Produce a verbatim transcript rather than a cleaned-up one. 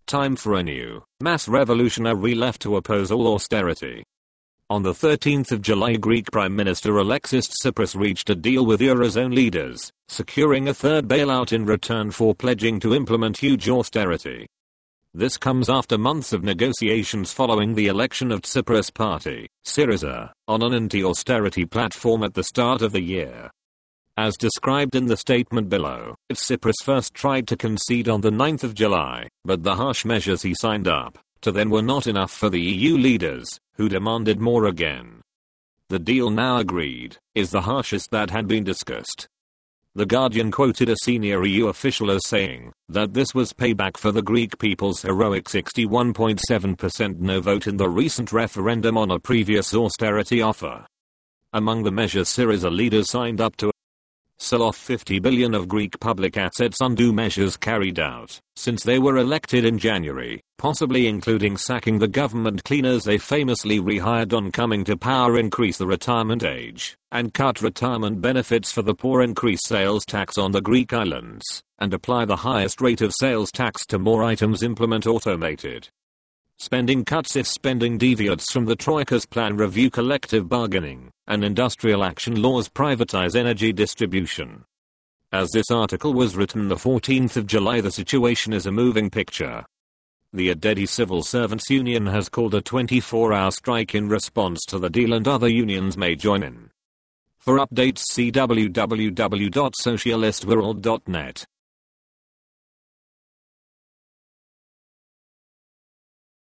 Time for a new, mass revolutionary left to oppose all austerity. On the thirteenth of July, Greek Prime Minister Alexis Tsipras reached a deal with Eurozone leaders, securing a third bailout in return for pledging to implement huge austerity. This comes after months of negotiations following the election of Tsipras' party, Syriza, on an anti-austerity platform at the start of the year. As described in the statement below, Tsipras first tried to concede on the ninth of July, but the harsh measures he signed up to then were not enough for the E U leaders, who demanded more again. The deal now agreed is the harshest that had been discussed. The Guardian quoted a senior E U official as saying that this was payback for the Greek people's heroic sixty-one point seven percent no vote in the recent referendum on a previous austerity offer. Among the measures Syriza leaders signed up to: sell off fifty billion of Greek public assets, undo measures carried out since they were elected in January, possibly including sacking the government cleaners they famously rehired on coming to power, increase the retirement age, and cut retirement benefits for the poor, increase sales tax on the Greek islands, and apply the highest rate of sales tax to more items, implement automated spending cuts if spending deviates from the Troika's plan, review collective bargaining and industrial action laws, privatize energy distribution. As this article was written the fourteenth of July, the situation is a moving picture. The Adedi Civil Servants Union has called a twenty-four hour strike in response to the deal, and other unions may join in. For updates, see w w w dot socialistworld dot net.